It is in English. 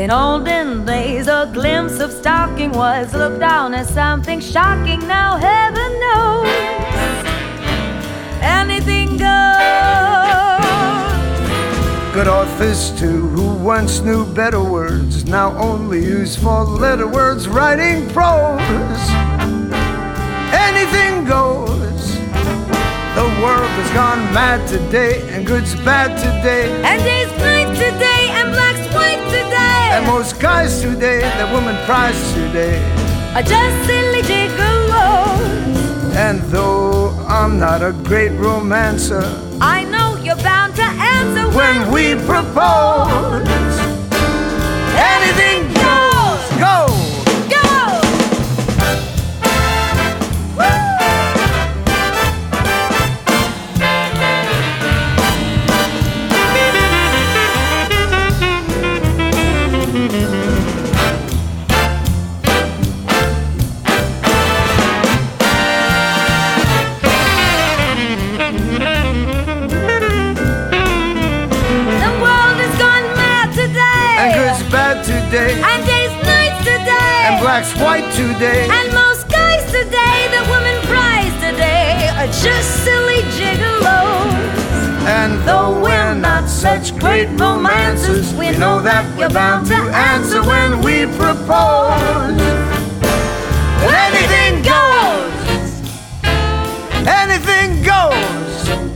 In olden days, a glimpse of stalking was looked on as something shocking. Now heaven knows anything goes. Good authors too, who once knew better words, now only use four-letter words writing prose. Anything goes. The world has gone mad today, and good's bad today, And day's night today, and black's white today. and most guys today, that woman prize today, Are just silly gigolos. and though I'm not a great romancer, I know you're bound to answer when we propose, anything goes. Go! go. Today, and days nights today, and black's white today, and most guys today, the woman prize today, are just silly gigolos. And though we're not such great romancers, we know that we're bound to answer when we propose. Anything goes. Anything goes.